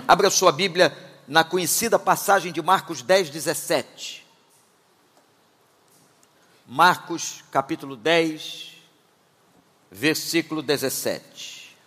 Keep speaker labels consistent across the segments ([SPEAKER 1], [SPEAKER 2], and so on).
[SPEAKER 1] Abra sua Bíblia na conhecida passagem de Marcos 10, 17. Marcos, capítulo 10, versículo 17.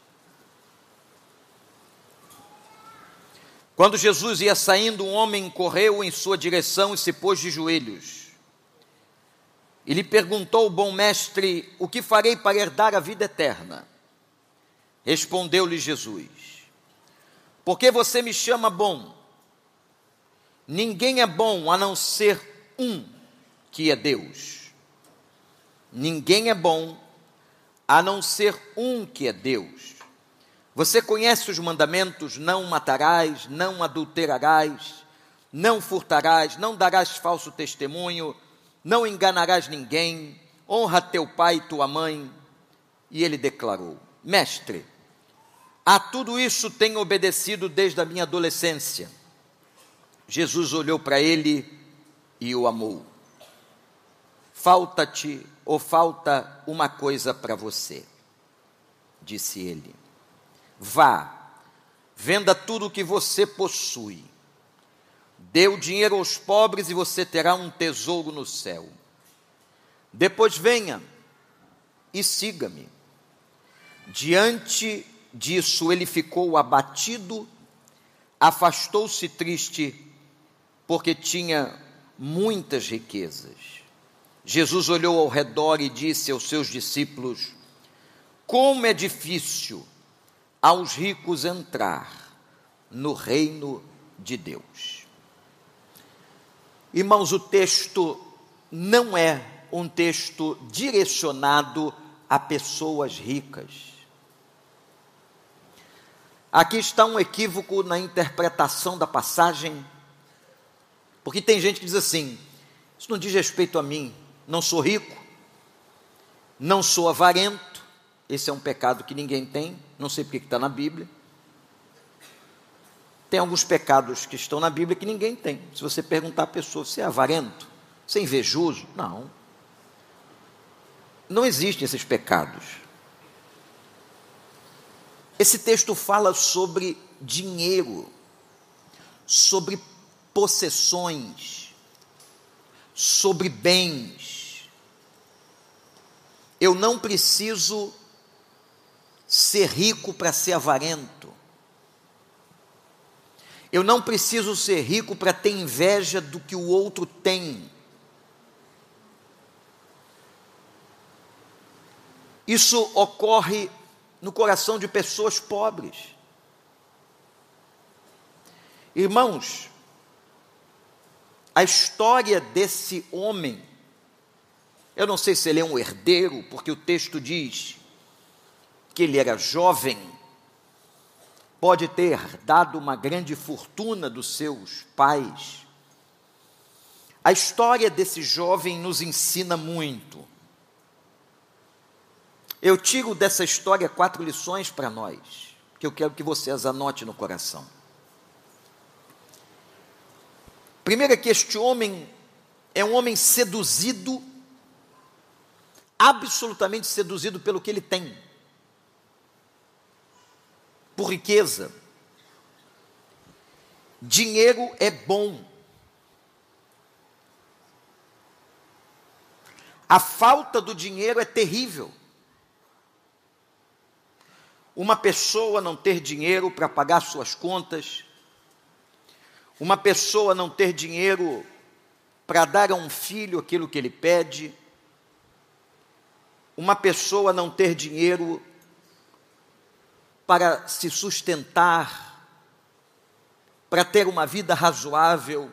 [SPEAKER 1] Quando Jesus ia saindo, um homem correu em sua direção e se pôs de joelhos. E lhe perguntou o bom mestre: o que farei para herdar a vida eterna? Respondeu-lhe Jesus: por que você me chama bom? Ninguém é bom a não ser um, que é Deus. Ninguém é bom a não ser um, que é Deus. Você conhece os mandamentos: não matarás, não adulterarás, não furtarás, não darás falso testemunho, não enganarás ninguém, honra teu pai e tua mãe. E ele declarou: mestre, a tudo isso tenho obedecido desde a minha adolescência. Jesus olhou para ele e o amou. Falta-te ou falta uma coisa para você, disse ele. Vá, venda tudo o que você possui, dê o dinheiro aos pobres e você terá um tesouro no céu. Depois venha e siga-me. Diante disso ele ficou abatido, afastou-se triste, porque tinha muitas riquezas. Jesus olhou ao redor e disse aos seus discípulos: como é difícil aos ricos entrar no reino de Deus. Irmãos, o texto não é um texto direcionado a pessoas ricas. Aqui está um equívoco na interpretação da passagem, porque tem gente que diz assim: isso não diz respeito a mim, não sou rico, não sou avarento. Esse é um pecado que ninguém tem, não sei porque está na Bíblia. Tem alguns pecados que estão na Bíblia que ninguém tem. Se você perguntar à pessoa: você é avarento? Você é invejoso? Não. Não existem esses pecados. Esse texto fala sobre dinheiro, sobre possessões, sobre bens. Eu não preciso ser rico para ser avarento. Eu não preciso ser rico para ter inveja do que o outro tem. Isso ocorre no coração de pessoas pobres. Irmãos, a história desse homem, eu não sei se ele é um herdeiro, porque o texto diz que ele era jovem, pode ter dado uma grande fortuna dos seus pais. A história desse jovem nos ensina muito. Eu tiro dessa história 4 lições para nós, que eu quero que você as anote no coração. Primeiro é que este homem é um homem seduzido, absolutamente seduzido pelo que ele tem, por riqueza. Dinheiro é bom. A falta do dinheiro é terrível. Uma pessoa não ter dinheiro para pagar suas contas, uma pessoa não ter dinheiro para dar a um filho aquilo que ele pede, uma pessoa não ter dinheiro para se sustentar, para ter uma vida razoável.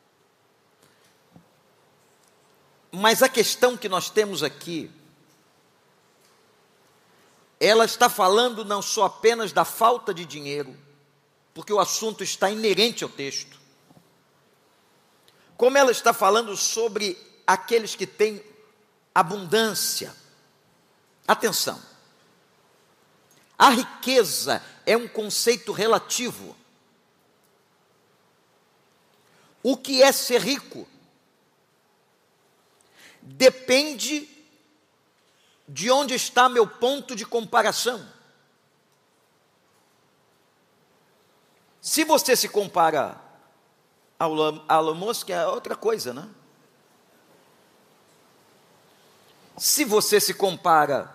[SPEAKER 1] Mas a questão que nós temos aqui, ela está falando não só apenas da falta de dinheiro, porque o assunto está inerente ao texto, como ela está falando sobre aqueles que têm abundância. Atenção, a riqueza é um conceito relativo. O que é ser rico? Depende de onde está meu ponto de comparação. Se você se compara ao Elon Musk, é outra coisa, né? Se você se compara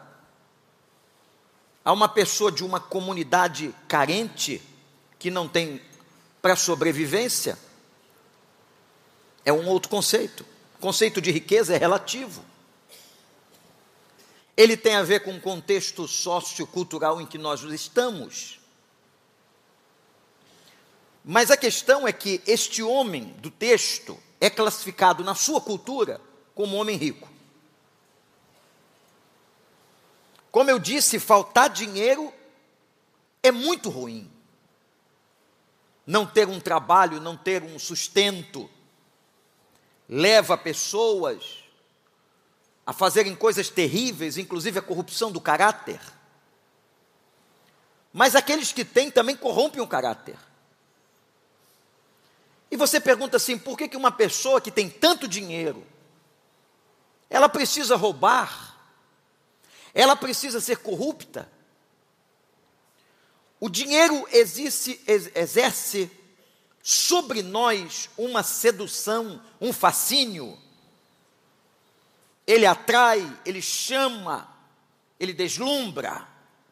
[SPEAKER 1] a uma pessoa de uma comunidade carente, que não tem para sobrevivência, é um outro conceito. O conceito de riqueza é relativo. Ele tem a ver com o contexto sociocultural em que nós estamos. Mas a questão é que este homem do texto é classificado na sua cultura como homem rico. Como eu disse, faltar dinheiro é muito ruim. Não ter um trabalho, não ter um sustento, leva pessoas a fazerem coisas terríveis, inclusive a corrupção do caráter. Mas aqueles que têm também corrompem o caráter. E você pergunta assim, por que uma pessoa que tem tanto dinheiro, ela precisa roubar? Ela precisa ser corrupta? O dinheiro exerce sobre nós uma sedução, um fascínio. Ele atrai, ele chama, ele deslumbra.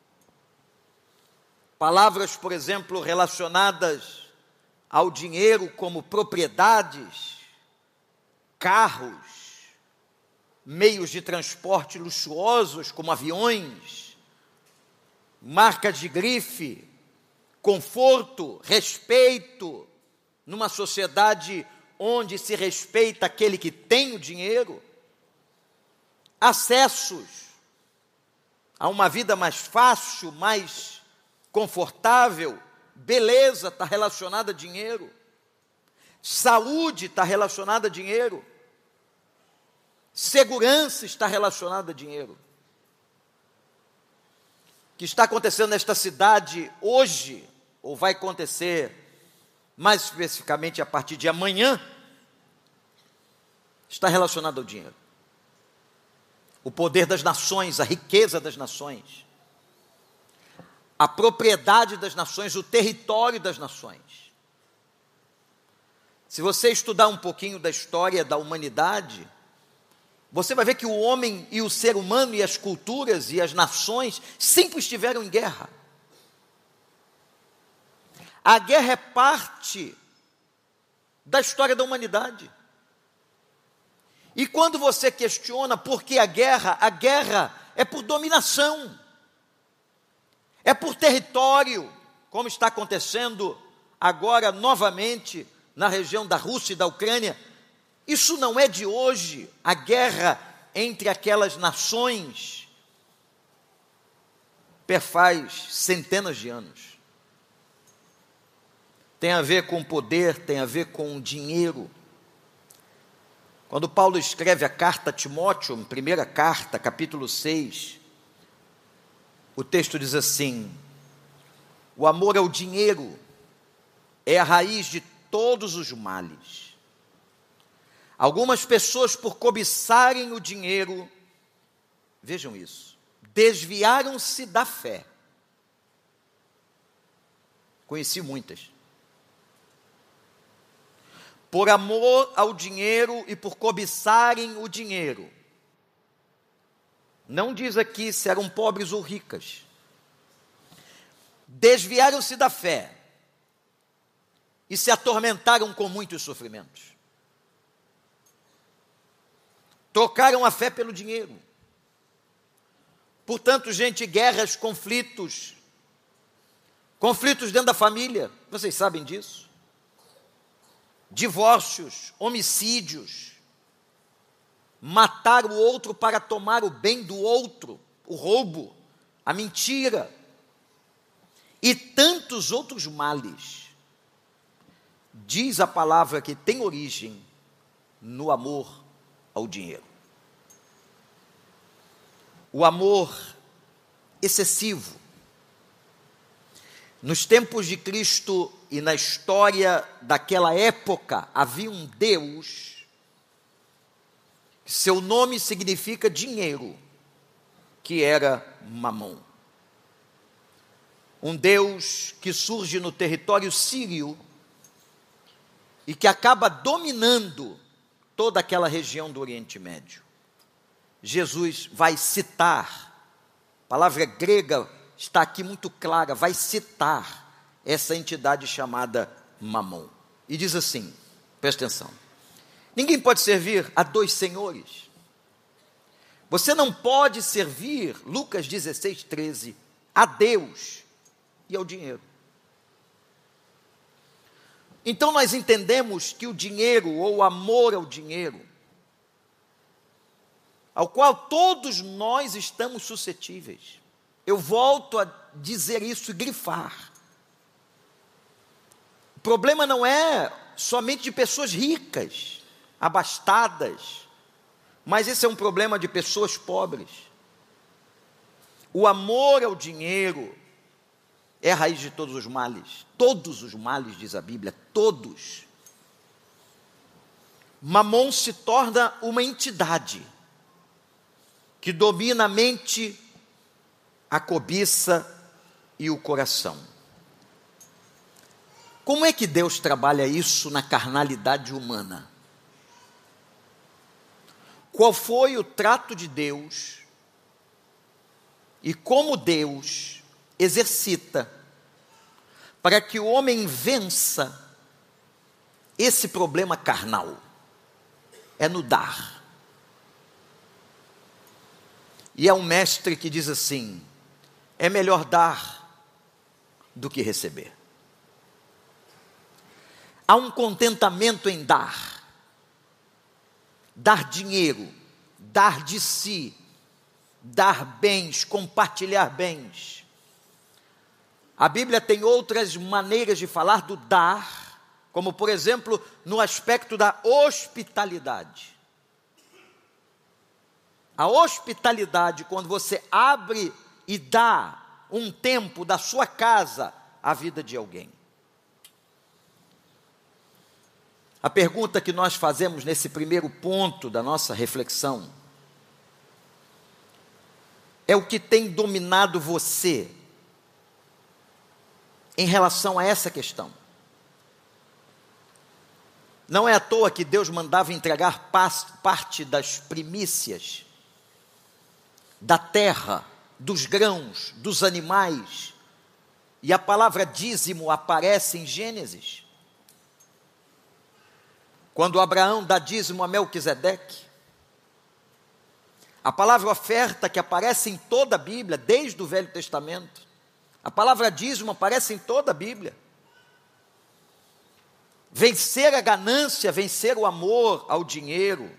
[SPEAKER 1] Palavras, por exemplo, relacionadas ao dinheiro como propriedades, carros, meios de transporte luxuosos como aviões, marcas de grife, conforto, respeito, numa sociedade onde se respeita aquele que tem o dinheiro, acessos a uma vida mais fácil, mais confortável, beleza está relacionada a dinheiro, saúde está relacionada a dinheiro, segurança está relacionada a dinheiro. O que está acontecendo nesta cidade hoje, ou vai acontecer mais especificamente a partir de amanhã, está relacionado ao dinheiro. O poder das nações, a riqueza das nações, a propriedade das nações, o território das nações. Se você estudar um pouquinho da história da humanidade, você vai ver que o homem e o ser humano e as culturas e as nações sempre estiveram em guerra. A guerra é parte da história da humanidade. E quando você questiona por que a guerra é por dominação, é por território, como está acontecendo agora novamente na região da Rússia e da Ucrânia. Isso não é de hoje, a guerra entre aquelas nações perfaz centenas de anos. Tem a ver com poder, tem a ver com dinheiro. Quando Paulo escreve a carta a Timóteo, em primeira carta, capítulo 6, o texto diz assim: o amor ao dinheiro é a raiz de todos os males. Algumas pessoas, por cobiçarem o dinheiro, vejam isso, desviaram-se da fé. Conheci muitas. Por amor ao dinheiro e por cobiçarem o dinheiro. Não diz aqui se eram pobres ou ricas. Desviaram-se da fé e se atormentaram com muitos sofrimentos. Trocaram a fé pelo dinheiro. Portanto, gente, guerras, conflitos dentro da família, vocês sabem disso. Divórcios, homicídios, matar o outro para tomar o bem do outro, o roubo, a mentira e tantos outros males. Diz a palavra que tem origem no amor ao dinheiro. O amor excessivo. Nos tempos de Cristo e na história daquela época, havia um Deus, seu nome significa dinheiro, que era Mamon. um Deus que surge no território sírio e que acaba dominando toda aquela região do Oriente Médio. Jesus vai citar, a palavra grega está aqui muito clara, vai citar essa entidade chamada Mamon. E diz assim, presta atenção, ninguém pode servir a dois senhores. Você não pode servir, Lucas 16, 13, a Deus e ao dinheiro. Então nós entendemos que o dinheiro, ou o amor ao dinheiro, ao qual todos nós estamos suscetíveis, eu volto a dizer isso e grifar. O problema não é somente de pessoas ricas, abastadas, mas esse é um problema de pessoas pobres. O amor ao dinheiro é a raiz de todos os males, diz a Bíblia, todos. Mamon se torna uma entidade que domina a mente, a cobiça e o coração. Como é que Deus trabalha isso na carnalidade humana? Qual foi o trato de Deus e como Deus exercita para que o homem vença esse problema carnal? É no dar. E é um mestre que diz assim: é melhor dar do que receber. Há um contentamento em dar. Dar dinheiro, dar de si, dar bens, compartilhar bens. A Bíblia tem outras maneiras de falar do dar, como por exemplo, no aspecto da hospitalidade. A hospitalidade, quando você abre e dá um tempo da sua casa à vida de alguém. A pergunta que nós fazemos nesse primeiro ponto da nossa reflexão é o que tem dominado você em relação a essa questão. Não é à toa que Deus mandava entregar parte das primícias da terra, dos grãos, dos animais, e a palavra dízimo aparece em Gênesis. Quando Abraão dá dízimo a Melquisedeque, a palavra oferta que aparece em toda a Bíblia, desde o Velho Testamento, a palavra dízimo aparece em toda a Bíblia. Vencer a ganância, vencer o amor ao dinheiro,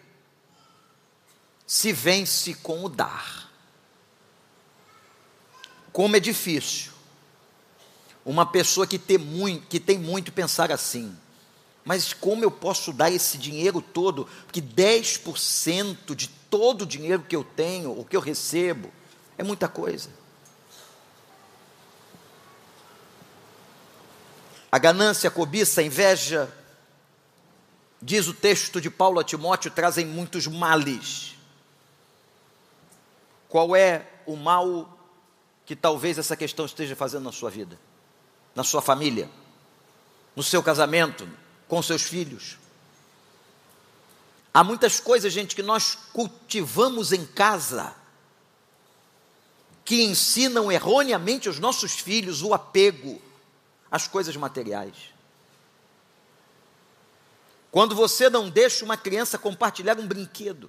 [SPEAKER 1] se vence com o dar. Como é difícil uma pessoa que tem muito pensar assim: mas como eu posso dar esse dinheiro todo? Porque 10% de todo o dinheiro que eu tenho, o que eu recebo, é muita coisa. A ganância, a cobiça, a inveja, diz o texto de Paulo a Timóteo, trazem muitos males. Qual é o mal que talvez essa questão esteja fazendo na sua vida, na sua família, no seu casamento, com seus filhos? Há muitas coisas, gente, que nós cultivamos em casa, que ensinam erroneamente aos nossos filhos o apego às coisas materiais. Quando você não deixa uma criança compartilhar um brinquedo,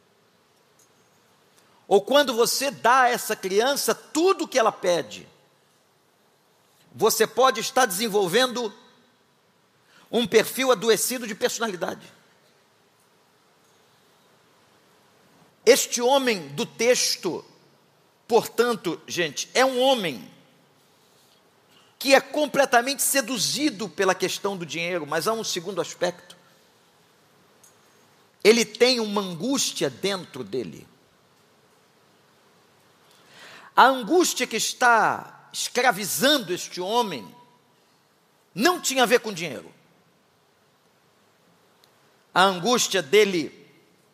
[SPEAKER 1] ou quando você dá a essa criança tudo o que ela pede, você pode estar desenvolvendo um perfil adoecido de personalidade. Este homem do texto, portanto, gente, é um homem que é completamente seduzido pela questão do dinheiro, mas há um segundo aspecto. Ele tem uma angústia dentro dele. A angústia que está escravizando este homem não tinha a ver com dinheiro. A angústia dele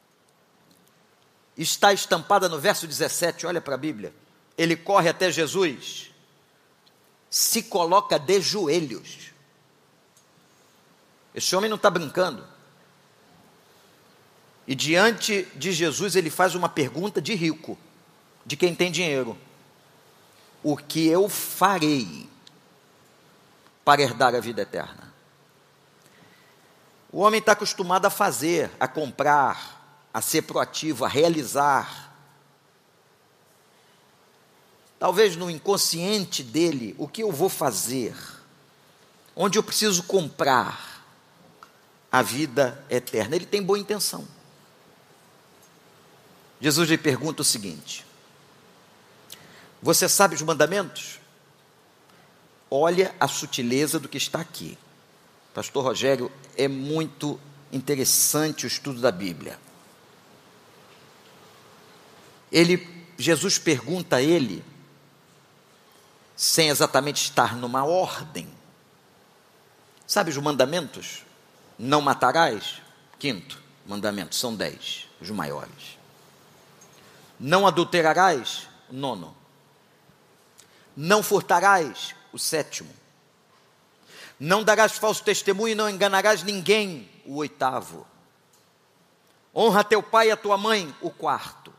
[SPEAKER 1] está estampada no verso 17, olha para a Bíblia. Ele corre até Jesus se coloca de joelhos. Esse homem não está brincando. E diante de Jesus ele faz uma pergunta de rico, de quem tem dinheiro: o que eu farei para herdar a vida eterna? O homem está acostumado a fazer, a comprar, a ser proativo, a realizar. Talvez no inconsciente dele, o que eu vou fazer? Onde eu preciso comprar a vida eterna? Ele tem boa intenção. Jesus lhe pergunta o seguinte: você sabe os mandamentos? Olha a sutileza do que está aqui. Pastor Rogério, é muito interessante o estudo da Bíblia. Jesus pergunta a ele, sem exatamente estar numa ordem. Sabe os mandamentos? Não matarás, quinto mandamento, são 10, os maiores. Não adulterarás, nono. Não furtarás, o sétimo. Não darás falso testemunho e não enganarás ninguém, o oitavo. Honra teu pai e a tua mãe, o quarto.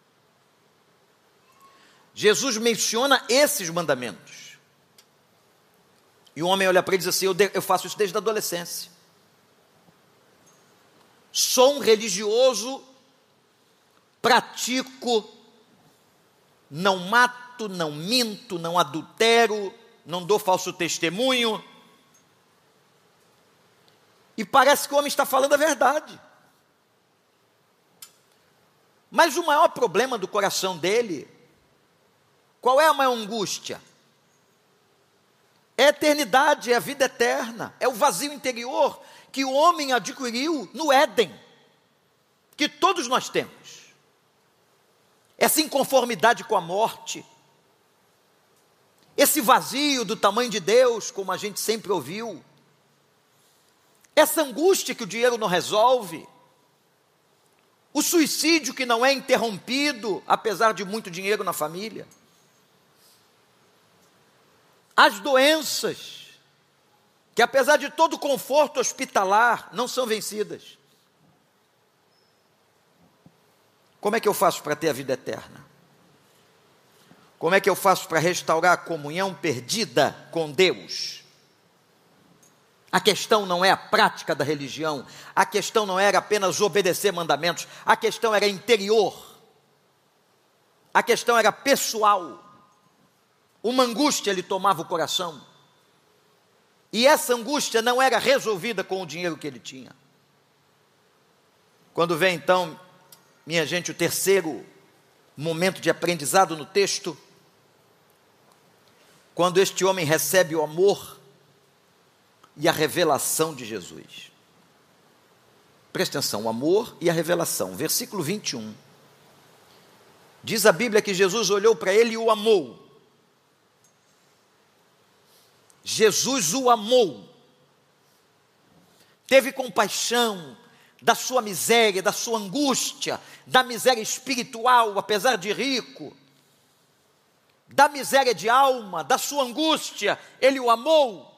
[SPEAKER 1] Jesus menciona esses mandamentos. E o homem olha para ele e diz assim: eu faço isso desde a adolescência. Sou um religioso, pratico, não mato, não minto, não adultero, não dou falso testemunho. E parece que o homem está falando a verdade. Mas o maior problema do coração dele, qual é a maior angústia? É a eternidade, é a vida eterna, é o vazio interior que o homem adquiriu no Éden, que todos nós temos. Essa inconformidade com a morte, esse vazio do tamanho de Deus, como a gente sempre ouviu, essa angústia que o dinheiro não resolve, o suicídio que não é interrompido, apesar de muito dinheiro na família, as doenças, que apesar de todo o conforto hospitalar, não são vencidas. Como é que eu faço para ter a vida eterna? Como é que eu faço para restaurar a comunhão perdida com Deus? A questão não é a prática da religião, a questão não era apenas obedecer mandamentos, a questão era interior, a questão era pessoal. Uma angústia lhe tomava o coração, e essa angústia não era resolvida com o dinheiro que ele tinha. Quando vem então, minha gente, o terceiro momento de aprendizado no texto, quando este homem recebe o amor e a revelação de Jesus. Presta atenção, o amor e a revelação. Versículo 21. Diz a Bíblia que Jesus olhou para ele e o amou. Jesus o amou. Teve compaixão da sua miséria, da sua angústia, da miséria espiritual, apesar de rico, da miséria de alma, da sua angústia, ele o amou.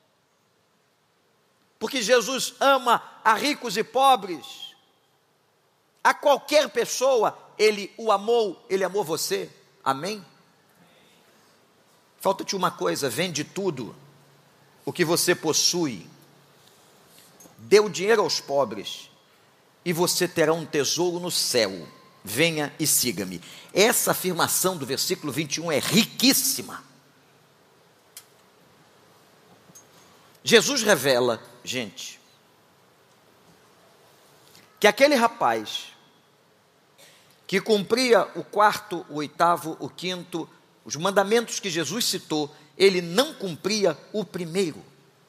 [SPEAKER 1] Porque Jesus ama a ricos e pobres, a qualquer pessoa, ele o amou, ele amou você, amém? Falta-te uma coisa: vende tudo o que você possui, dê o dinheiro aos pobres, e você terá um tesouro no céu, venha e siga-me. Essa afirmação do versículo 21 é riquíssima. Jesus revela, gente, que aquele rapaz que cumpria o quarto, o oitavo, o quinto, os mandamentos que Jesus citou, ele não cumpria o primeiro.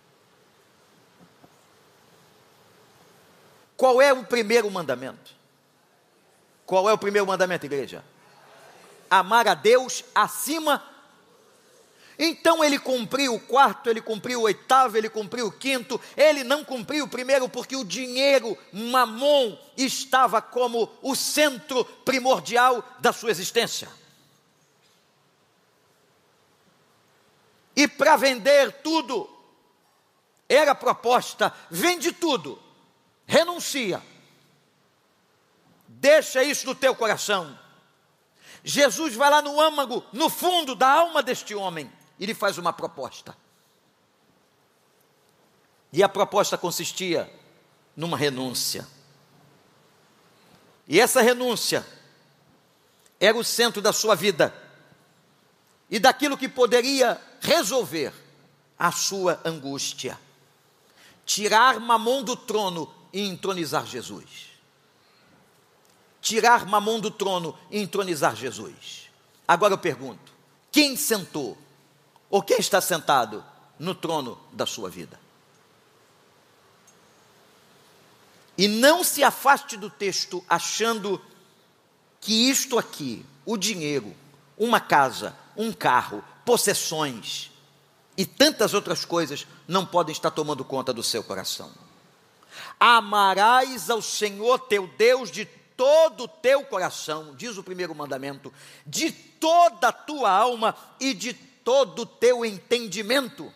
[SPEAKER 1] Qual é o primeiro mandamento? Qual é o primeiro mandamento, igreja? Amar a Deus acima. Então ele cumpriu o quarto, ele cumpriu o oitavo, ele cumpriu o quinto, ele não cumpriu o primeiro porque o dinheiro, mamon, estava como o centro primordial da sua existência. E para vender tudo, era a proposta: vende tudo, renuncia, deixa isso no teu coração. Jesus vai lá no âmago, no fundo da alma deste homem, e lhe faz uma proposta. E a proposta consistia numa renúncia. E essa renúncia era o centro da sua vida e daquilo que poderia resolver a sua angústia. Tirar Mamon do trono e entronizar Jesus. Tirar Mamon do trono e entronizar Jesus. Agora eu pergunto: quem sentou ou quem está sentado no trono da sua vida? E não se afaste do texto achando que isto aqui, o dinheiro, uma casa, um carro, possessões e tantas outras coisas não podem estar tomando conta do seu coração. Amarás ao Senhor teu Deus de todo o teu coração, diz o primeiro mandamento, de toda a tua alma e de todo o teu entendimento.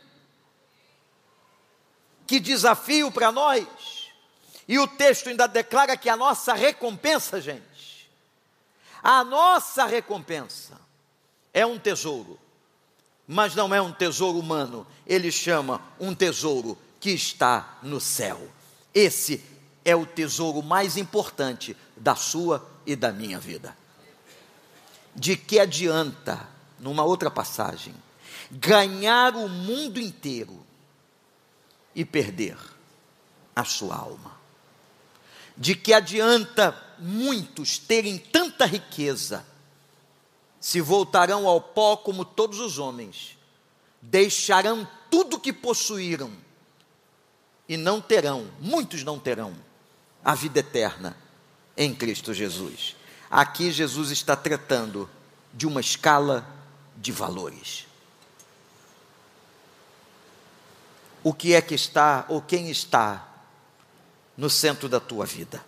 [SPEAKER 1] Que desafio para nós! E o texto ainda declara que a nossa recompensa, gente, a nossa recompensa é um tesouro, mas não é um tesouro humano, ele chama um tesouro que está no céu. Esse é o tesouro mais importante da sua e da minha vida. De que adianta, numa outra passagem, ganhar o mundo inteiro e perder a sua alma? De que adianta muitos terem tanta riqueza, se voltarão ao pó como todos os homens, deixarão tudo que possuíram e não terão, muitos não terão, a vida eterna em Cristo Jesus. Aqui Jesus está tratando de uma escala de valores. O que é que está, ou quem está no centro da tua vida?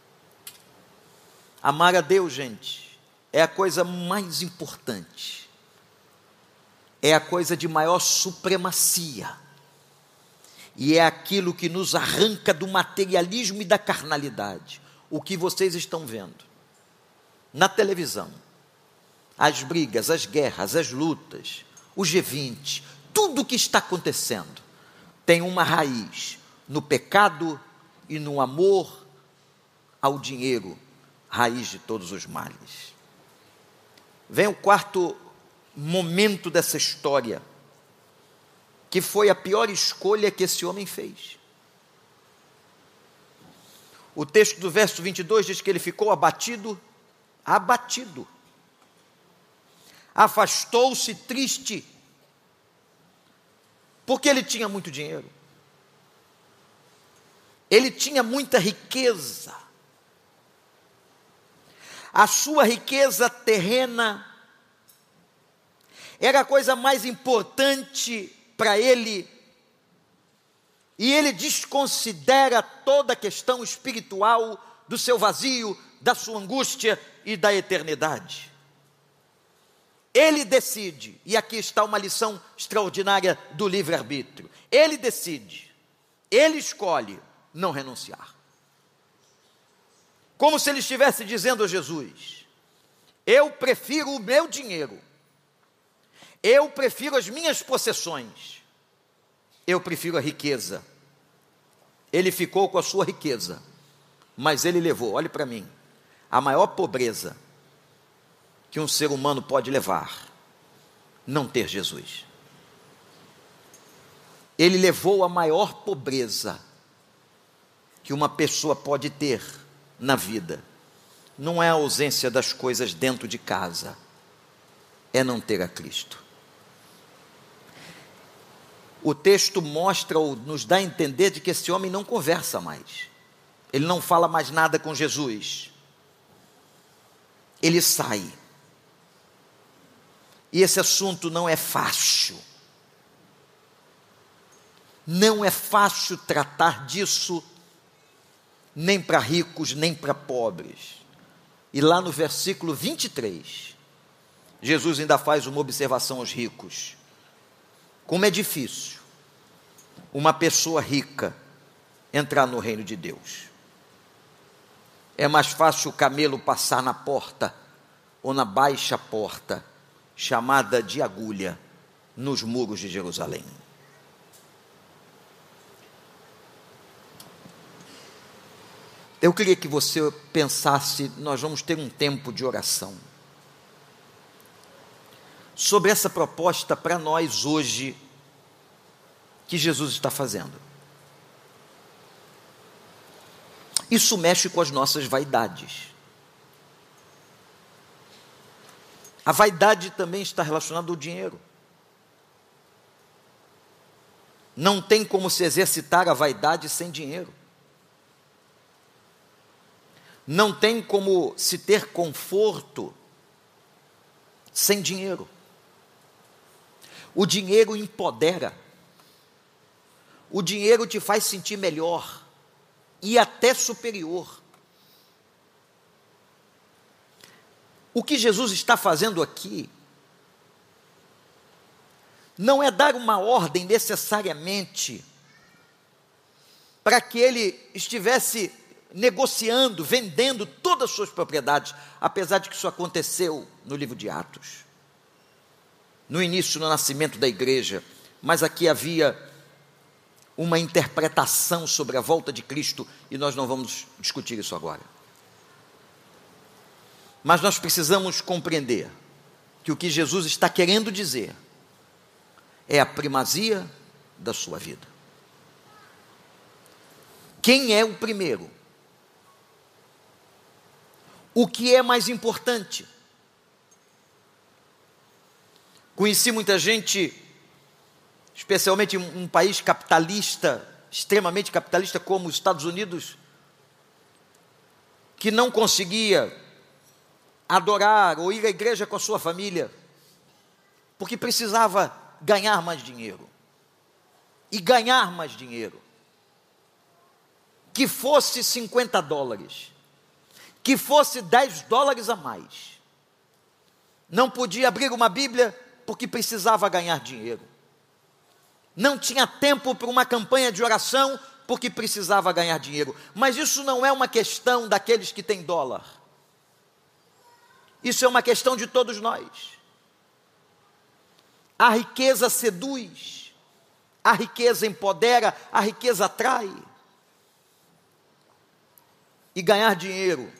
[SPEAKER 1] Amar a Deus, gente, é a coisa mais importante, é a coisa de maior supremacia, e é aquilo que nos arranca do materialismo e da carnalidade. O que vocês estão vendo na televisão, as brigas, as guerras, as lutas, o G20, tudo o que está acontecendo, tem uma raiz no pecado e no amor ao dinheiro, raiz de todos os males. Vem o quarto momento dessa história, que foi a pior escolha que esse homem fez. O texto do verso 22 diz que ele ficou abatido, afastou-se triste, porque ele tinha muito dinheiro, ele tinha muita riqueza, a sua riqueza terrena era a coisa mais importante para ele, e ele desconsidera toda a questão espiritual do seu vazio, da sua angústia e da eternidade. Ele decide, e aqui está uma lição extraordinária do livre-arbítrio, ele decide, ele escolhe não renunciar. Como se ele estivesse dizendo a Jesus: eu prefiro o meu dinheiro, eu prefiro as minhas possessões, eu prefiro a riqueza. Ele ficou com a sua riqueza, mas ele levou, olhe para mim, a maior pobreza que um ser humano pode levar: não ter Jesus. Ele levou a maior pobreza que uma pessoa pode ter na vida. Não é a ausência das coisas dentro de casa, é não ter a Cristo. O texto mostra ou nos dá a entender de que esse homem não conversa mais, ele não fala mais nada com Jesus, ele sai. E esse assunto não é fácil, não é fácil tratar disso, nem para ricos, nem para pobres. E lá no versículo 23, Jesus ainda faz uma observação aos ricos: Como é difícil uma pessoa rica entrar no reino de Deus. É mais fácil o camelo passar na porta ou na baixa porta, chamada de agulha, nos muros de Jerusalém. Eu queria que você pensasse, nós vamos ter um tempo de oração, sobre essa proposta para nós hoje, que Jesus está fazendo. Isso mexe com as nossas vaidades. A vaidade também está relacionada ao dinheiro. Não tem como se exercitar a vaidade sem dinheiro. Não tem como se ter conforto sem dinheiro. O dinheiro empodera. O dinheiro te faz sentir melhor e até superior. O que Jesus está fazendo aqui não é dar uma ordem necessariamente para que ele estivesse negociando, vendendo todas as suas propriedades, apesar de que isso aconteceu no livro de Atos, no início, no nascimento da igreja, mas aqui havia uma interpretação sobre a volta de Cristo, e nós não vamos discutir isso agora. Mas nós precisamos compreender que o que Jesus está querendo dizer é a primazia da sua vida. Quem é o primeiro? O que é mais importante? Conheci muita gente, especialmente em um país capitalista, extremamente capitalista como os Estados Unidos, que não conseguia adorar ou ir à igreja com a sua família, porque precisava ganhar mais dinheiro. E ganhar mais dinheiro. Que fosse $50, que fosse $10 a mais. Não podia abrir uma Bíblia porque precisava ganhar dinheiro. Não tinha tempo para uma campanha de oração porque precisava ganhar dinheiro. Mas isso não é uma questão daqueles que têm dólar. Isso é uma questão de todos nós. A riqueza seduz, a riqueza empodera, a riqueza atrai. E ganhar dinheiro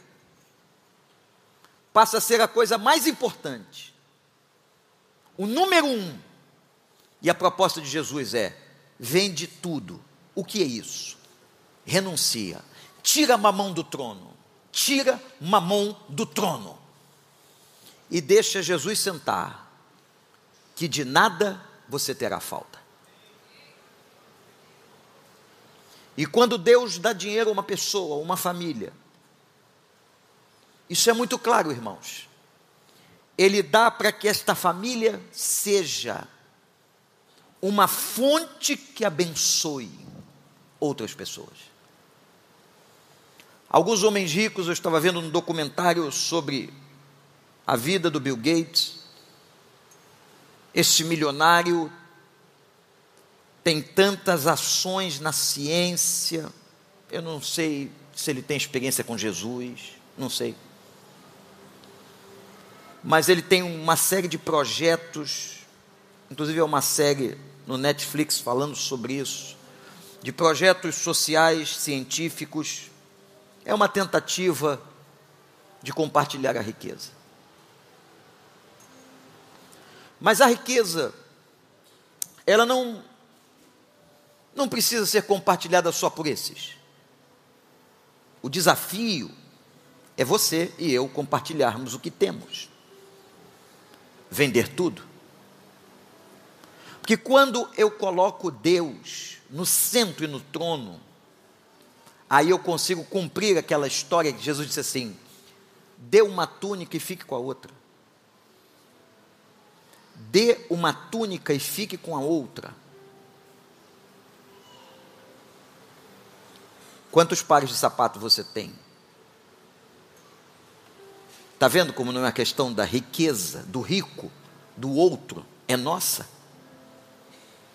[SPEAKER 1] passa a ser a coisa mais importante. O número 1. E a proposta de Jesus é: vende tudo. O que é isso? Renuncia. Tira Mamão do trono. Tira Mamão do trono. E deixa Jesus sentar, que de nada você terá falta. E quando Deus dá dinheiro a uma pessoa, a uma família, isso é muito claro, irmãos. Ele dá para que esta família seja uma fonte que abençoe outras pessoas. Alguns homens ricos, eu estava vendo um documentário sobre a vida do Bill Gates. Este milionário tem tantas ações na ciência, eu não sei se ele tem experiência com Jesus, não sei. Mas ele tem uma série de projetos, inclusive é uma série no Netflix falando sobre isso, de projetos sociais, científicos. É uma tentativa de compartilhar a riqueza. Mas a riqueza, ela não precisa ser compartilhada só por esses. O desafio é você e eu compartilharmos o que temos. Vender tudo. Porque quando eu coloco Deus no centro e no trono, aí eu consigo cumprir aquela história que Jesus disse assim: dê uma túnica e fique com a outra. Dê uma túnica e fique com a outra. Quantos pares de sapato você tem? Está vendo como não é uma questão da riqueza, do rico, do outro, é nossa.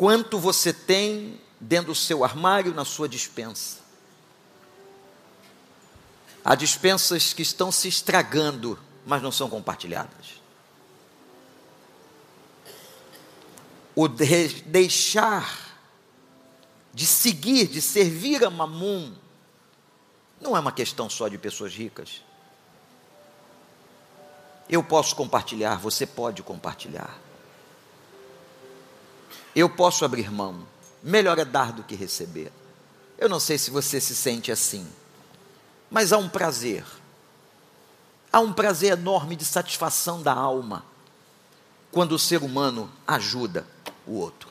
[SPEAKER 1] Quanto você tem dentro do seu armário, na sua despensa? Há despensas que estão se estragando, mas não são compartilhadas. O deixar de seguir, de servir a Mamum, não é uma questão só de pessoas ricas. Eu posso compartilhar, você pode compartilhar. Eu posso abrir mão. Melhor é dar do que receber. Eu não sei se você se sente assim, mas há um prazer enorme de satisfação da alma, quando o ser humano ajuda o outro.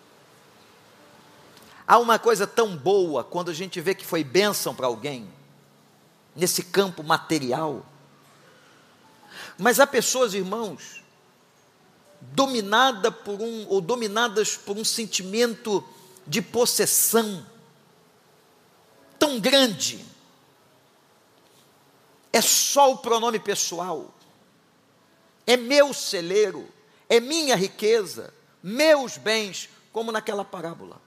[SPEAKER 1] Há uma coisa tão boa, quando a gente vê que foi bênção para alguém, nesse campo material. Mas há pessoas, irmãos, dominadas por um sentimento de possessão tão grande. É só o pronome pessoal, é meu celeiro, é minha riqueza, meus bens, como naquela parábola.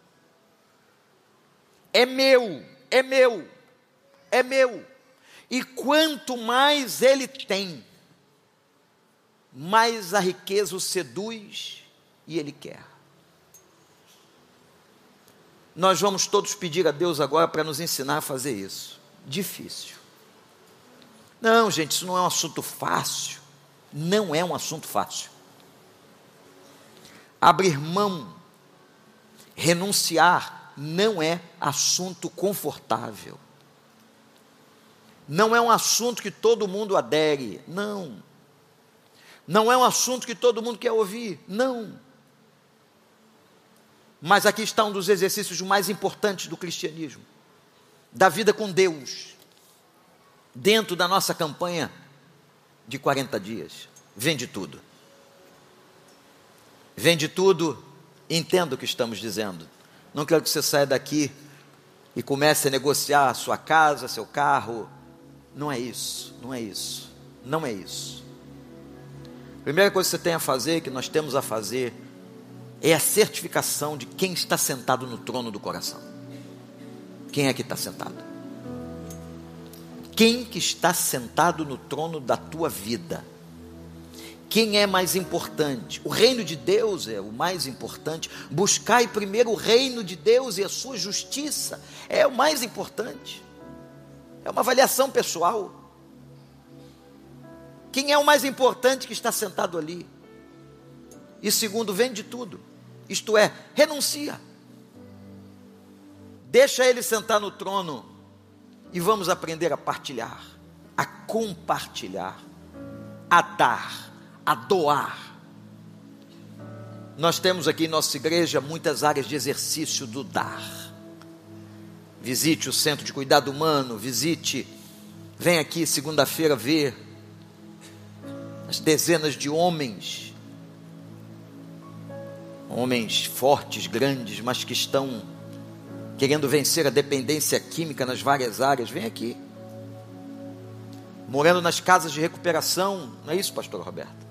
[SPEAKER 1] É meu, é meu, é meu. E quanto mais ele tem, mais a riqueza o seduz e ele quer. Nós vamos todos pedir a Deus agora para nos ensinar a fazer isso. Difícil. Não, gente, isso não é um assunto fácil. Não é um assunto fácil. Abrir mão, renunciar, não é assunto confortável. Não é um assunto que todo mundo adere. Não. Não é um assunto que todo mundo quer ouvir. Não. Mas aqui está um dos exercícios mais importantes do cristianismo, da vida com Deus, dentro da nossa campanha de 40 dias. Vende tudo. Vende tudo, entenda o que estamos dizendo. Não quero que você saia daqui e comece a negociar a sua casa, seu carro. Não é isso, não é isso, não é isso. A primeira coisa que você tem a fazer, que nós temos a fazer, é a certificação de quem está sentado no trono do coração. Quem é que está sentado? Quem que está sentado no trono da tua vida? Quem é mais importante? O reino de Deus é o mais importante. Buscai primeiro o reino de Deus e a sua justiça. É o mais importante. É uma avaliação pessoal. Quem é o mais importante que está sentado ali? E segundo, vende tudo. Isto é, renuncia. Deixa ele sentar no trono e vamos aprender a partilhar, a compartilhar, a dar, a doar. Nós temos aqui em nossa igreja muitas áreas de exercício do dar. Visite o Centro de Cuidado Humano, vem aqui segunda-feira ver as dezenas de homens fortes, grandes, mas que estão querendo vencer a dependência química nas várias áreas. Vem aqui, morando nas casas de recuperação, não é isso, pastor Roberto?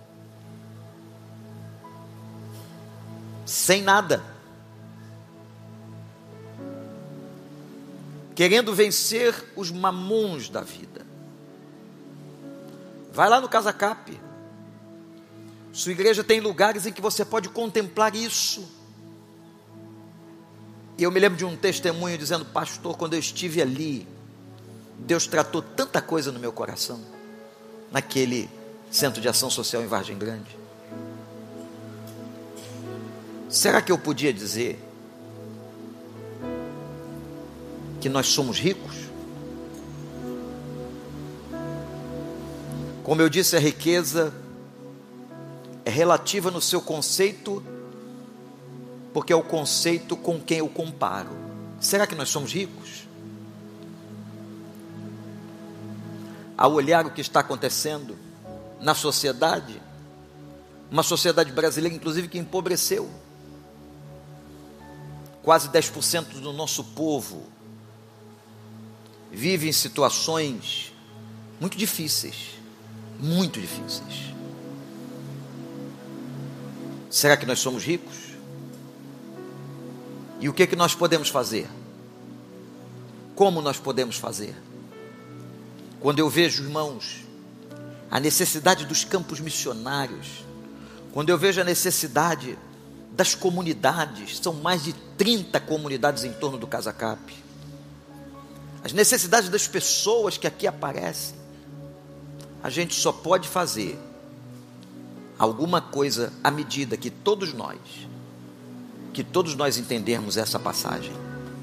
[SPEAKER 1] Sem nada, querendo vencer os mamuns da vida. Vai lá no Casa Cap. Sua igreja tem lugares em que você pode contemplar isso. E eu me lembro de um testemunho dizendo: pastor, quando eu estive ali, Deus tratou tanta coisa no meu coração, naquele centro de ação social em Vargem Grande. Será que eu podia dizer que nós somos ricos? Como eu disse, a riqueza é relativa no seu conceito, porque é o conceito com quem eu comparo. Será que nós somos ricos? Ao olhar o que está acontecendo na sociedade, uma sociedade brasileira, inclusive, que empobreceu. Quase 10% do nosso povo vive em situações muito difíceis. Muito difíceis. Será que nós somos ricos? E o que que nós podemos fazer? Como nós podemos fazer? Quando eu vejo, irmãos, a necessidade dos campos missionários, quando eu vejo a necessidade das comunidades, são mais de 30 comunidades em torno do Casa Cap, as necessidades das pessoas que aqui aparecem, a gente só pode fazer alguma coisa à medida que todos nós entendermos essa passagem.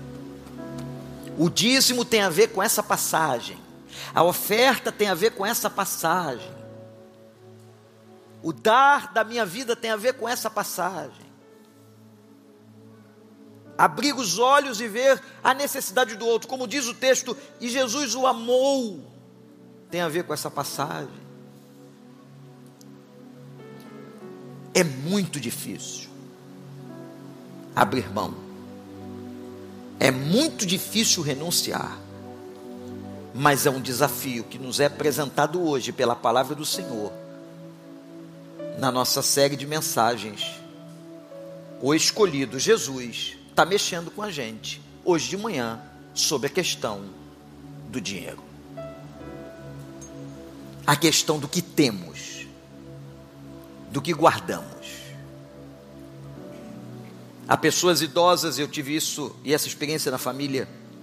[SPEAKER 1] O dízimo tem a ver com essa passagem, a oferta tem a ver com essa passagem, o dar da minha vida tem a ver com essa passagem. Abrir os olhos e ver a necessidade do outro, como diz o texto, e Jesus o amou, tem a ver com essa passagem. É muito difícil abrir mão, é muito difícil renunciar, mas é um desafio que nos é apresentado hoje pela palavra do Senhor, na nossa série de mensagens, O Escolhido. Jesus está mexendo com a gente hoje de manhã sobre a questão do dinheiro, a questão do que temos, do que guardamos. Há pessoas idosas, eu tive isso e essa experiência na família,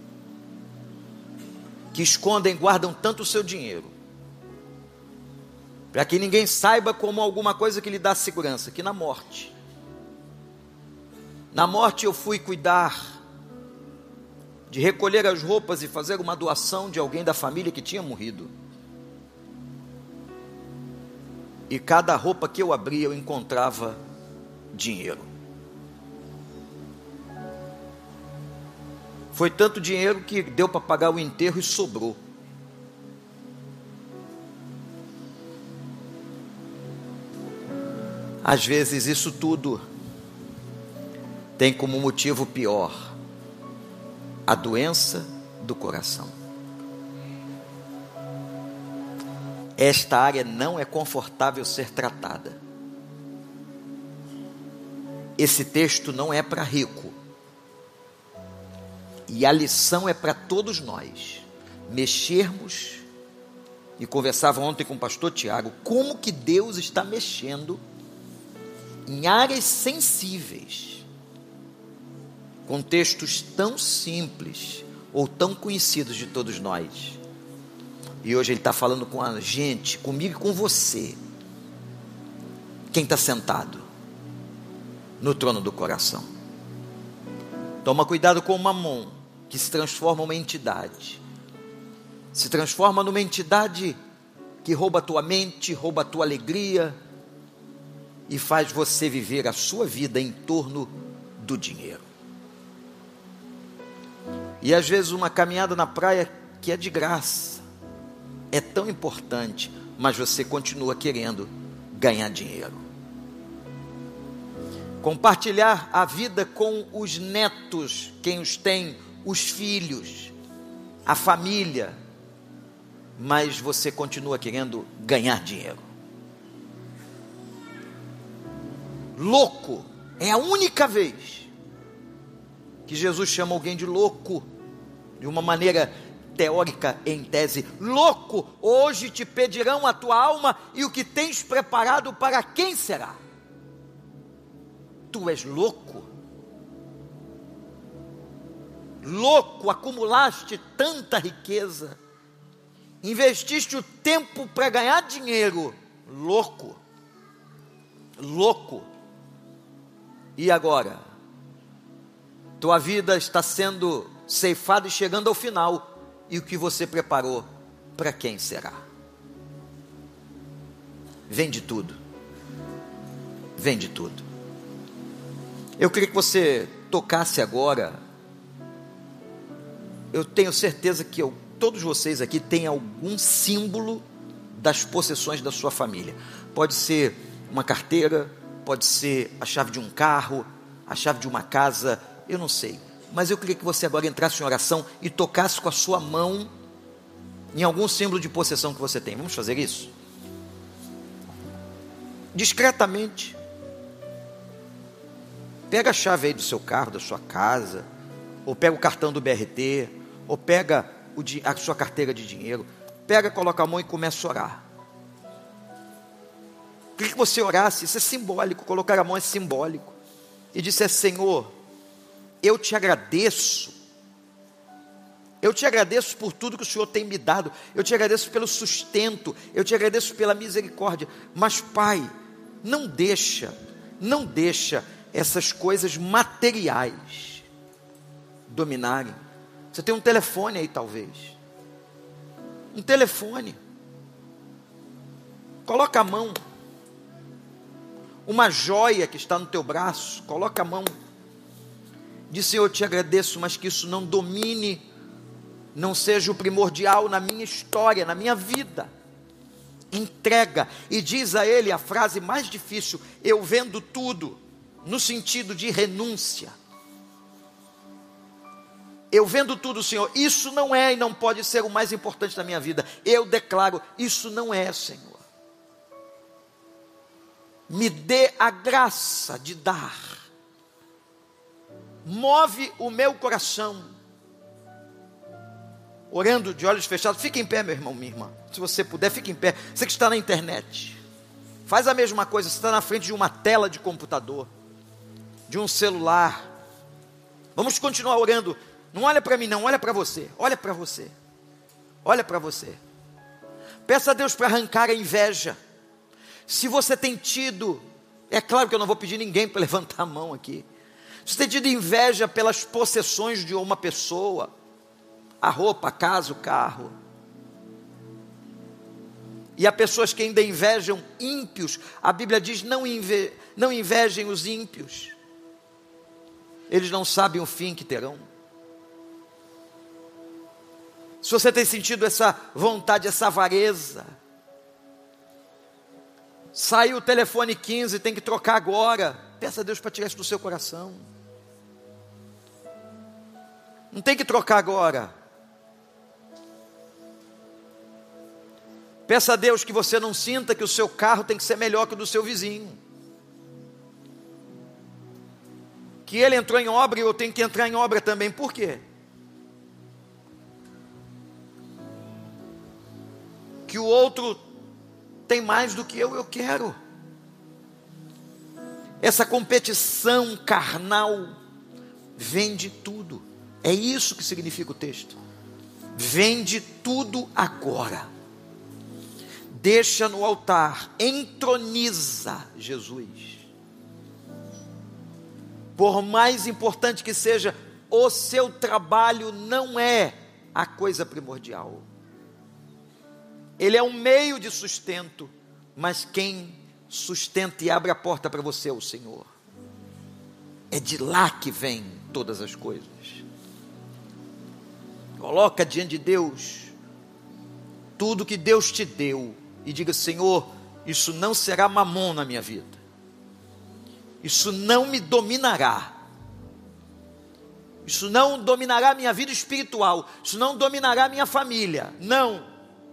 [SPEAKER 1] que escondem, guardam tanto o seu dinheiro, para que ninguém saiba, como alguma coisa que lhe dá segurança, que na morte eu fui cuidar de recolher as roupas e fazer uma doação de alguém da família que tinha morrido. E cada roupa que eu abria, eu encontrava dinheiro. Foi tanto dinheiro que deu para pagar o enterro e sobrou. Às vezes isso tudo tem como motivo pior a doença do coração. Esta área não é confortável ser tratada. Esse texto não é para rico. E a lição é para todos nós. Mexermos, e conversava ontem com o pastor Tiago, como que Deus está mexendo em áreas sensíveis, com textos tão simples, ou tão conhecidos de todos nós. E hoje Ele está falando com a gente, comigo e com você, quem está sentado no trono do coração. Toma cuidado com o mamon, que se transforma numa entidade, se transforma numa entidade que rouba a tua mente, rouba a tua alegria, e faz você viver a sua vida em torno do dinheiro. E às vezes uma caminhada na praia que é de graça, é tão importante, mas você continua querendo ganhar dinheiro. Compartilhar a vida com os netos, quem os tem, os filhos, a família, mas você continua querendo ganhar dinheiro. Louco, é a única vez que Jesus chama alguém de louco, de uma maneira teórica, em tese. Louco, hoje te pedirão a tua alma, e o que tens preparado para quem será? Tu és louco? Louco, acumulaste tanta riqueza, investiste o tempo para ganhar dinheiro. Louco, louco. E agora? Tua vida está sendo ceifada e chegando ao final, e o que você preparou, para quem será? Vende tudo. Vende tudo. Eu queria que você tocasse agora. Eu tenho certeza que todos vocês aqui têm algum símbolo das possessões da sua família. Pode ser uma carteira, pode ser a chave de um carro, a chave de uma casa, eu não sei. Mas eu queria que você agora entrasse em oração e tocasse com a sua mão em algum símbolo de possessão que você tem. Vamos fazer isso? Discretamente. Pega a chave aí do seu carro, da sua casa, ou pega o cartão do BRT, ou pega a sua carteira de dinheiro, pega, coloca a mão e começa a orar. Queria que você orasse, isso é simbólico, colocar a mão é simbólico, e disse: Senhor, eu te agradeço por tudo que o Senhor tem me dado, eu te agradeço pelo sustento, eu te agradeço pela misericórdia, mas Pai, não deixa essas coisas materiais dominarem. Você tem um telefone aí talvez, um telefone, coloca a mão, uma joia que está no teu braço, coloca a mão, diz: Senhor, eu te agradeço, mas que isso não domine, não seja o primordial na minha história, na minha vida. Entrega, e diz a Ele a frase mais difícil: eu vendo tudo, no sentido de renúncia. Eu vendo tudo, Senhor, isso não é e não pode ser o mais importante da minha vida. Eu declaro, isso não é, Senhor. Me dê a graça de dar. Move o meu coração. Orando de olhos fechados. Fique em pé, meu irmão, minha irmã. Se você puder, fique em pé. Você que está na internet, faz a mesma coisa. Você está na frente de uma tela de computador, de um celular. Vamos continuar orando. Não olha para mim não, olha para você. Olha para você. Olha para você. Peça a Deus para arrancar a inveja. Se você tem tido, é claro que eu não vou pedir ninguém para levantar a mão aqui. Se você tem tido inveja pelas possessões de uma pessoa, a roupa, a casa, o carro, e há pessoas que ainda invejam ímpios, a Bíblia diz: não invejem os ímpios, eles não sabem o fim que terão. Se você tem sentido essa vontade, essa avareza, saiu o telefone 15, tem que trocar agora, peça a Deus para tirar isso do seu coração. Não tem que trocar agora. Peça a Deus que você não sinta que o seu carro tem que ser melhor que o do seu vizinho, que ele entrou em obra e eu tenho que entrar em obra também. Por quê? Que o outro tem mais do que eu quero. Essa competição carnal vende tudo. É isso que significa o texto. Vende tudo agora. Deixa no altar, entroniza Jesus. Por mais importante que seja, o seu trabalho não é a coisa primordial. Ele é um meio de sustento, mas quem sustenta e abre a porta para você é o Senhor. É de lá que vem todas as coisas. Coloca diante de Deus tudo que Deus te deu e diga: Senhor, isso não será mamon na minha vida, isso não me dominará, isso não dominará a minha vida espiritual, isso não dominará a minha família, não.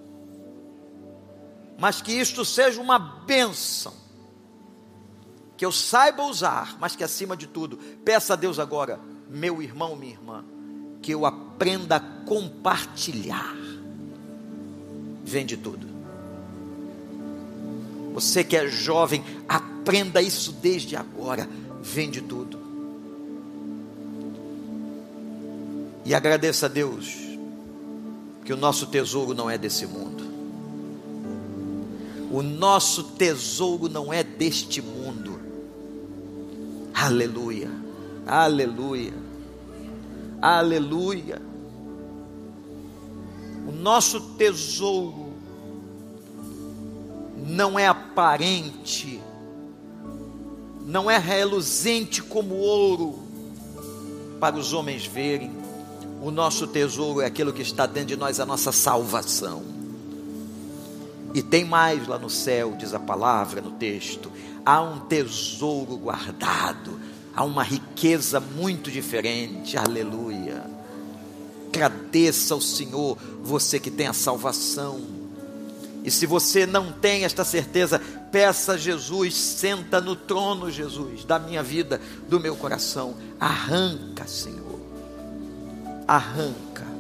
[SPEAKER 1] Mas que isto seja uma bênção, que eu saiba usar, mas que acima de tudo, peça a Deus agora, meu irmão, minha irmã, que eu aprenda a compartilhar. Vende tudo. Você que é jovem, aprenda isso desde agora. Vende tudo. E agradeça a Deus, que o nosso tesouro não é desse mundo. O nosso tesouro não é deste mundo. Aleluia, aleluia, aleluia. O nosso tesouro não é aparente, não é reluzente como ouro para os homens verem. O nosso tesouro é aquilo que está dentro de nós, a nossa salvação. E tem mais lá no céu, diz a palavra no texto. Há um tesouro guardado, há uma riqueza muito diferente. Aleluia. Agradeça ao Senhor, você que tem a salvação. E se você não tem esta certeza, peça a Jesus, senta no trono, Jesus, da minha vida, do meu coração. Arranca, Senhor, arranca